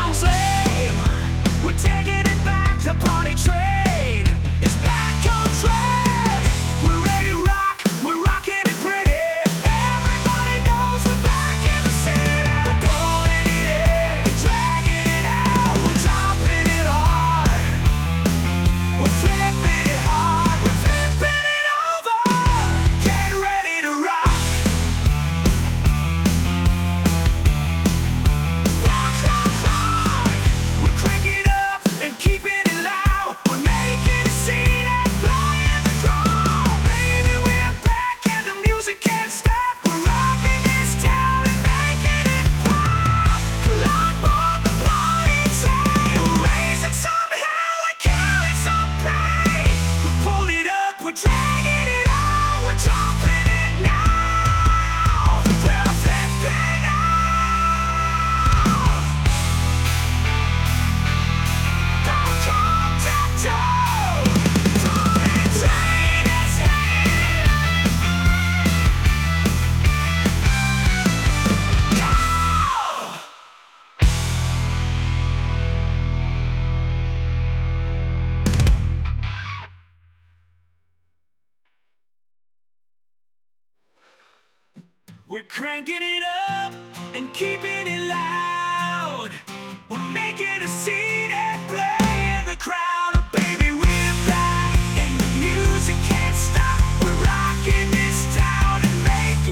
sounds lame. We're taking it back, the party train is back on track. We're ready to rock, we're rocking it pretty. Everybody knows we're back in the city. We're pulling it in, dragging it out. We're dropping it hard, we're flipping it hard, we're flipping it over. Get ready to rock. Rock, rock, rock. We're cranking up and keeping it loud. We're making a scene and flying the crowd. Baby, we're back and the music can't stop. We're rocking this town and making it pop. Like on the party train. We're raising somehow like carrying some pain. We pull it up, we're dragging it out. We're dropping it now. We're flipping out. We're cranking it up and keeping it loud. We're making a scene.